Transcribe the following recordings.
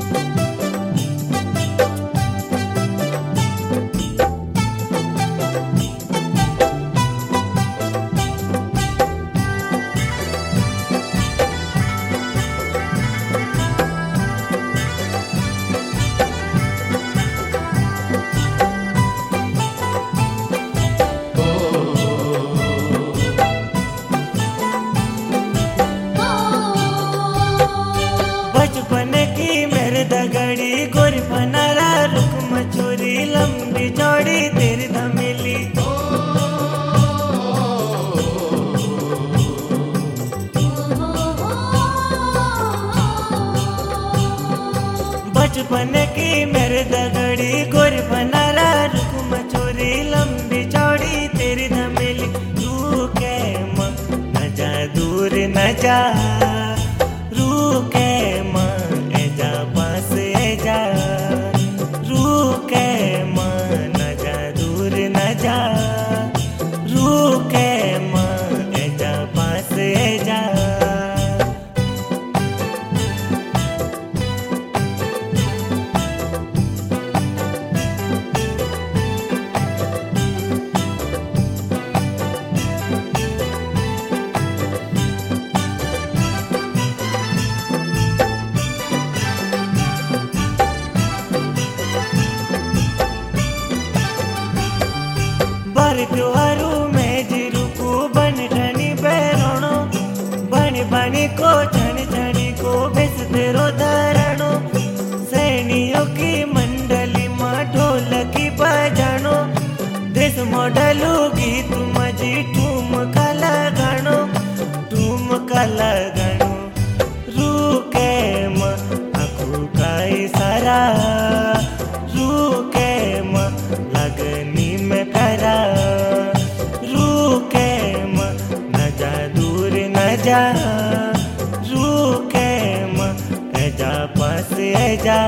बचपन की मेरे दगड़ी गोरी पनारा रुक मचोरी लंबी चौड़ी तेरी धमेली। बचपन की मेरे दगड़ी गोरी पनारा रुक मचोरी लंबी चौड़ी तेरी धमेली। तू के न जा दूर न जा रुके मन एजा पास एजा रुके मन न जा दूर न जा रुके मन एजा पास एजा। बार त्योहारू में जिरुकू बन ठनी बैरणो बन बनी को छन छनी को बेस तेरो धरणो सैनियों की मंडली माँ ढोलकी बजानो देश मॉडलू गीत मजी ठुमका लगानो रुके म आखू का इशारा रुके म लगनी में करा रुके म न जा दूर न जा रुके म एजा पास एजा।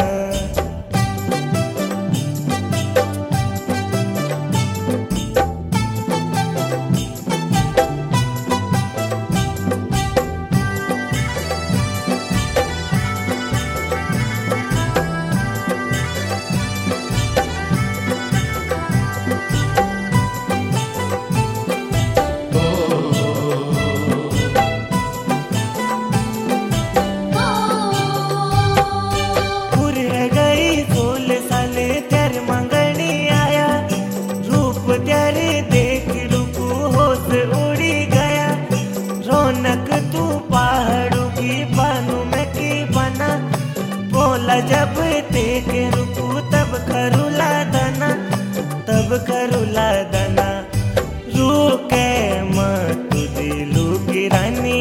रौनक तू पहाड़ों की बानों में की बना बोला जब देख रुकू तब करूला दना रुके म तू दिलू की रानी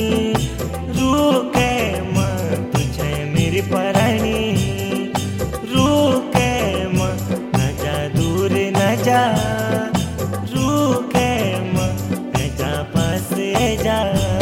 रुके म तुझे मेरी परानी रुके म न जा दूर न जा रुके म एजा पास एजा।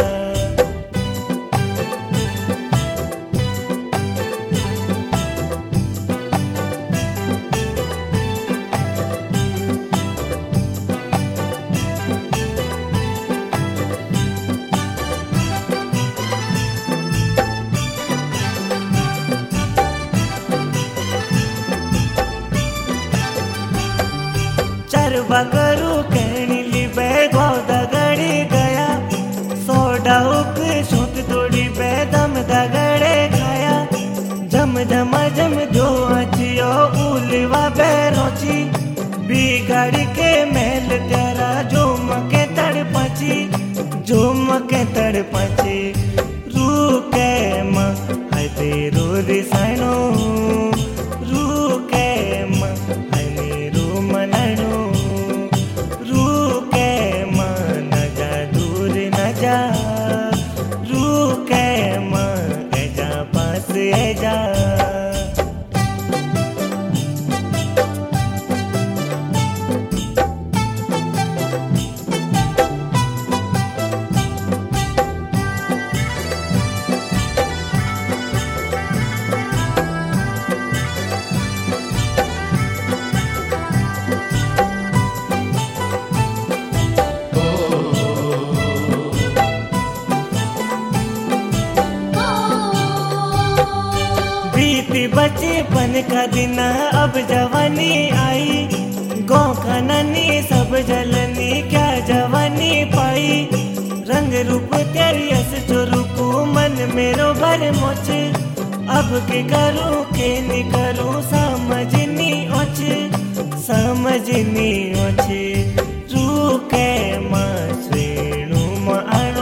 चरवा करू कहनी लिबे गौदा गड़ी गया सोडा उक शोत तोड़ी बेदम दगड़े खाया जम जो अचियो उलवा बैरोची बिगाड़ के मेल तेरा झूम के तड़पची रुके म है तेरो रिसानो रुके म है मेरो मननो रुके म न जा दूर न जा रुके म एजा पास एजा। भी बचपन का दिन अब जवानी आई, गाँव का ननी सब जलनी क्या जवानी पाई। रंग रूप तेरी अस चुरुकू मन मेरो भर मोच, अब के करूँ के नी करूँ समझनी ओछ, समझनी ओछ। रूके मां श्रेणु मां